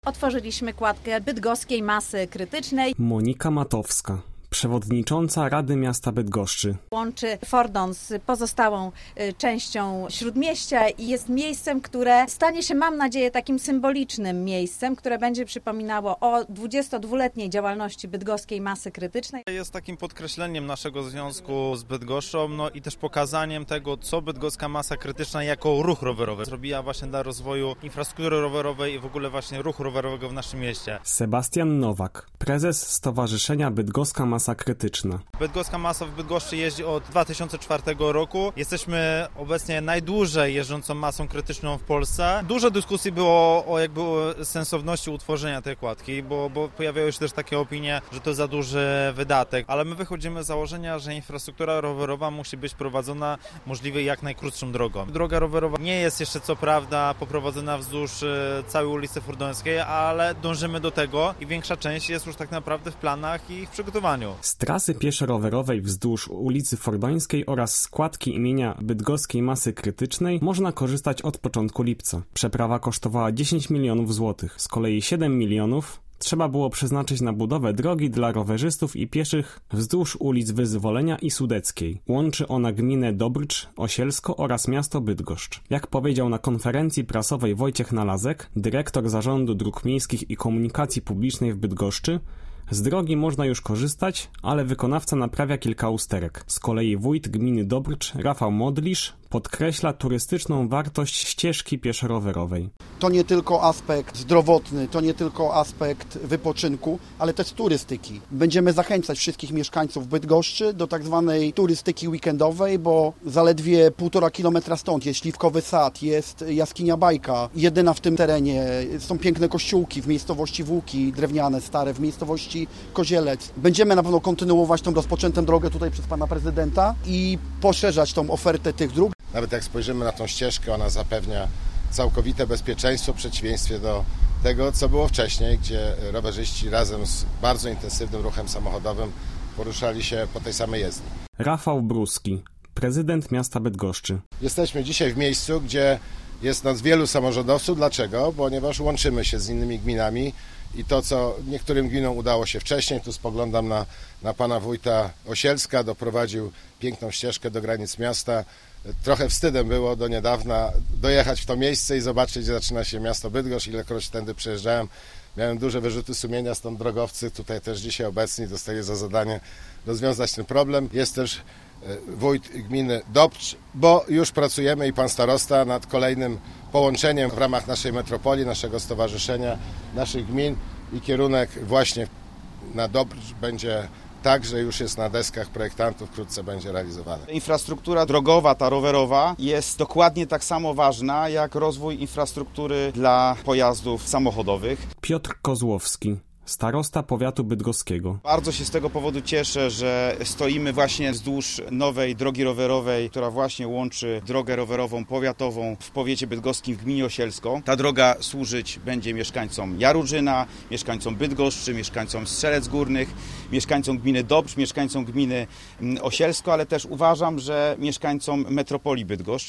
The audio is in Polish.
Otworzyliśmy kładkę bydgoskiej masy krytycznej. Monika Matowska, przewodnicząca Rady Miasta Bydgoszczy. Łączy Fordon z pozostałą częścią Śródmieścia i jest miejscem, które stanie się, mam nadzieję, takim symbolicznym miejscem, które będzie przypominało o 22-letniej działalności bydgoskiej masy krytycznej. Jest takim podkreśleniem naszego związku z Bydgoszczą, i też pokazaniem tego, co bydgoska masa krytyczna jako ruch rowerowy zrobiła właśnie dla rozwoju infrastruktury rowerowej i w ogóle właśnie ruchu rowerowego w naszym mieście. Sebastian Nowak, prezes Stowarzyszenia Bydgoska Masa Krytyczna. Bydgoska masa w Bydgoszczy jeździ od 2004 roku. Jesteśmy obecnie najdłużej jeżdżącą masą krytyczną w Polsce. Dużo dyskusji było o sensowności utworzenia tej kładki, bo pojawiały się też takie opinie, że to za duży wydatek, ale my wychodzimy z założenia, że infrastruktura rowerowa musi być prowadzona możliwie jak najkrótszą drogą. Droga rowerowa nie jest jeszcze co prawda poprowadzona wzdłuż całej ulicy Fordońskiej, ale dążymy do tego i większa część jest już tak naprawdę w planach i w przygotowaniu. Z trasy pieszo-rowerowej wzdłuż ulicy Fordońskiej oraz składki imienia Bydgoskiej Masy Krytycznej można korzystać od początku lipca. Przeprawa kosztowała 10 milionów złotych, z kolei 7 milionów trzeba było przeznaczyć na budowę drogi dla rowerzystów i pieszych wzdłuż ulic Wyzwolenia i Sudeckiej. Łączy ona gminę Dobrcz, Osielsko oraz miasto Bydgoszcz. Jak powiedział na konferencji prasowej Wojciech Nalazek, dyrektor Zarządu Dróg Miejskich i Komunikacji Publicznej w Bydgoszczy, z drogi można już korzystać, ale wykonawca naprawia kilka usterek. Z kolei wójt gminy Dobrcz, Rafał Modlisz, podkreśla turystyczną wartość ścieżki pieszo-rowerowej. To nie tylko aspekt zdrowotny, to nie tylko aspekt wypoczynku, ale też turystyki. Będziemy zachęcać wszystkich mieszkańców Bydgoszczy do tak zwanej turystyki weekendowej, bo zaledwie 1,5 kilometra stąd jest Śliwkowy Sad, jest jaskinia Bajka. Jedyna w tym terenie są piękne kościółki w miejscowości Włóki, drewniane, stare, w miejscowości Kozielec. Będziemy na pewno kontynuować tą rozpoczętą drogę tutaj przez pana prezydenta i poszerzać tą ofertę tych dróg. Nawet jak spojrzymy na tą ścieżkę, ona zapewnia całkowite bezpieczeństwo w przeciwieństwie do tego, co było wcześniej, gdzie rowerzyści razem z bardzo intensywnym ruchem samochodowym poruszali się po tej samej jezdni. Rafał Bruski, prezydent miasta Bydgoszczy. Jesteśmy dzisiaj w miejscu, gdzie jest nas wielu samorządowców. Dlaczego? Ponieważ łączymy się z innymi gminami i to, co niektórym gminom udało się wcześniej, tu spoglądam na pana wójta Osielska, doprowadził piękną ścieżkę do granic miasta. Trochę wstydem było do niedawna dojechać w to miejsce i zobaczyć, gdzie zaczyna się miasto Bydgoszcz. Ilekroć tędy przejeżdżałem, miałem duże wyrzuty sumienia, stąd drogowcy tutaj też dzisiaj obecni dostali za zadanie rozwiązać ten problem. Jest też wójt gminy Dobrcz, bo już pracujemy i pan starosta nad kolejnym połączeniem w ramach naszej metropolii, naszego stowarzyszenia, naszych gmin i kierunek właśnie na Dobrcz będzie także już jest na deskach projektantów, wkrótce będzie realizowane. Infrastruktura drogowa, ta rowerowa jest dokładnie tak samo ważna jak rozwój infrastruktury dla pojazdów samochodowych. Piotr Kozłowski, starosta powiatu bydgoskiego. Bardzo się z tego powodu cieszę, że stoimy właśnie wzdłuż nowej drogi rowerowej, która właśnie łączy drogę rowerową powiatową w powiecie bydgoskim w gminie Osielsko. Ta droga służyć będzie mieszkańcom Jarudzyna, mieszkańcom Bydgoszczy, mieszkańcom Strzelec Górnych, mieszkańcom gminy Dobrcz, mieszkańcom gminy Osielsko, ale też uważam, że mieszkańcom metropolii Bydgoszcz.